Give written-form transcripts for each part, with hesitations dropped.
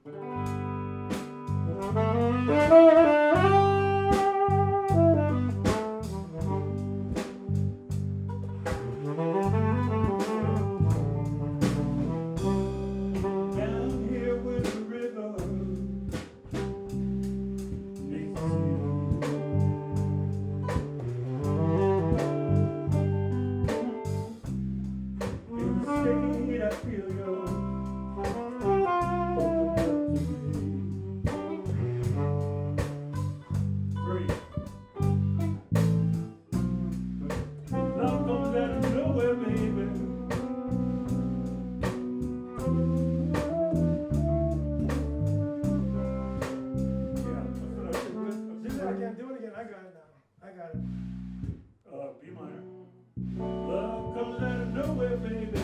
B minor. Love comes out of nowhere, baby.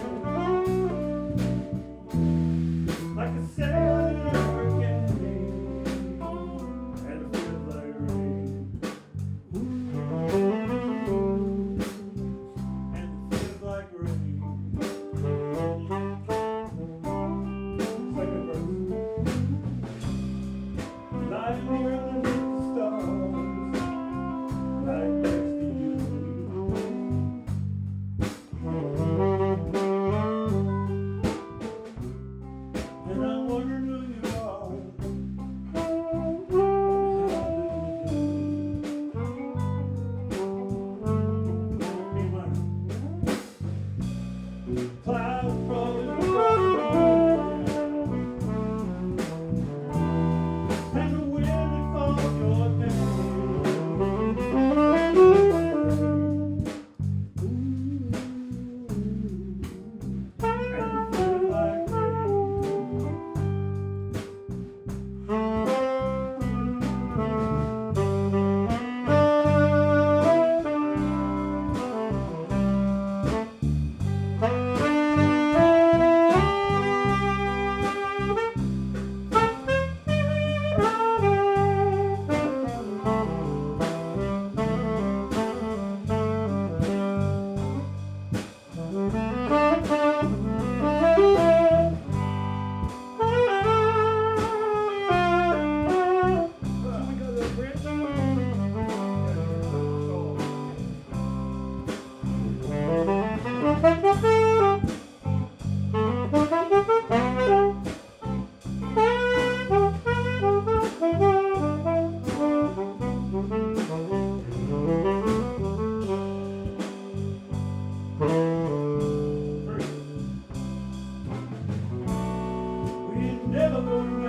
Like a sail in a hurricane, and it feels like rain. And it feels like rain. Second verse. Lying here underneath the stars, right next to you. And I'm wondering who you are. Clouds falling across the world, and the wind that falls your name. And it feels like rain. We ain't never gonna